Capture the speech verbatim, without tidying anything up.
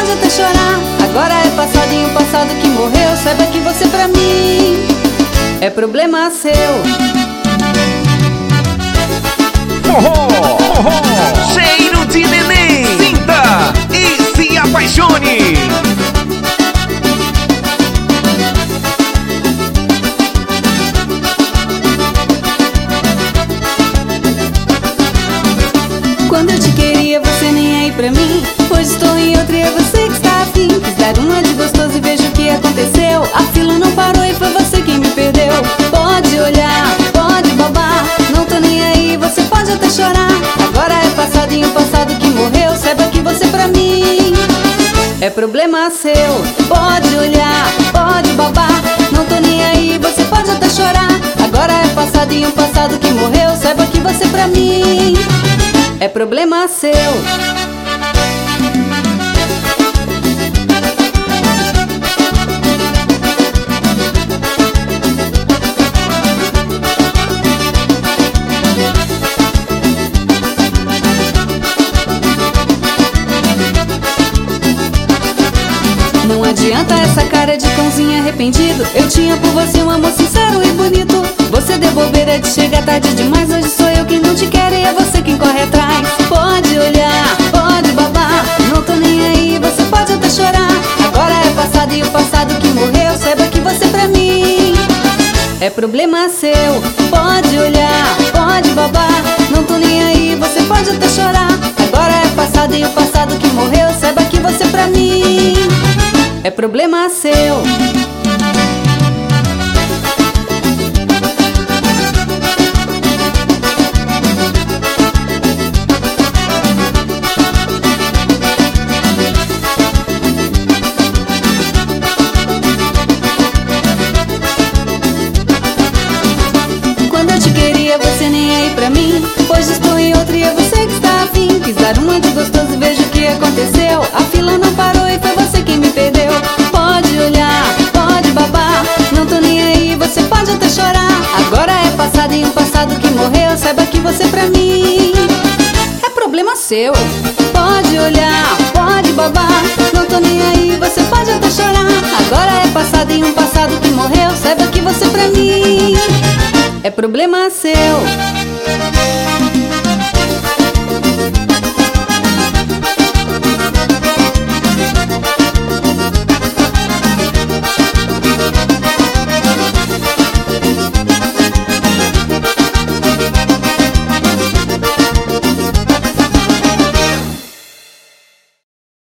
pode até chorar. Agora é passado e um passado que morreu. Saiba que você pra mim é problema seu. Forró, forró, cheiro de neném. Sinta e se apaixone. Quando eu te queria, você nem é aí pra mim. Hoje estou em outra e é você que está afim. Quis dar uma de gostoso e vejo o que aconteceu. A fila não parou e foi você quem me perdeu. Pode olhar, pode babar, não tô nem aí, você pode até chorar. Agora é passado e um passado que morreu. Saiba que você pra mim é problema seu. Pode olhar, pode babar, não tô nem aí, você pode até chorar. Agora é passado e um passado que morreu. Saiba que você pra mim é problema seu. Não adianta essa cara de cãozinho arrependido. Eu tinha por você um amor sincero e bonito. Você deu bobeira de chegar tarde demais. Hoje sou eu quem não te quer e é você quem corre atrás. Pode olhar, pode babar, não tô nem aí, você pode até chorar. Agora é passado e o passado que morreu. Saiba que você pra mim é problema seu. Pode olhar, pode babar, não tô nem aí, você pode até chorar. Agora é passado e o passado que morreu. Saiba que você pra mim é problema seu. Quando eu te queria, você nem é aí pra mim. Hoje estou em outra e é você que está afim. Quis dar uma de gostoso e vejo o que aconteceu. A fila não parou e foi você quem me perdeu. Pode olhar, pode babar, não tô nem aí, você pode até chorar. Agora é passado e um passado que morreu. Saiba que você pra mim é problema seu. Pode olhar, pode babar, não tô nem aí, você pode até chorar. Agora é passado e um passado que morreu. Saiba que você pra mim é problema seu.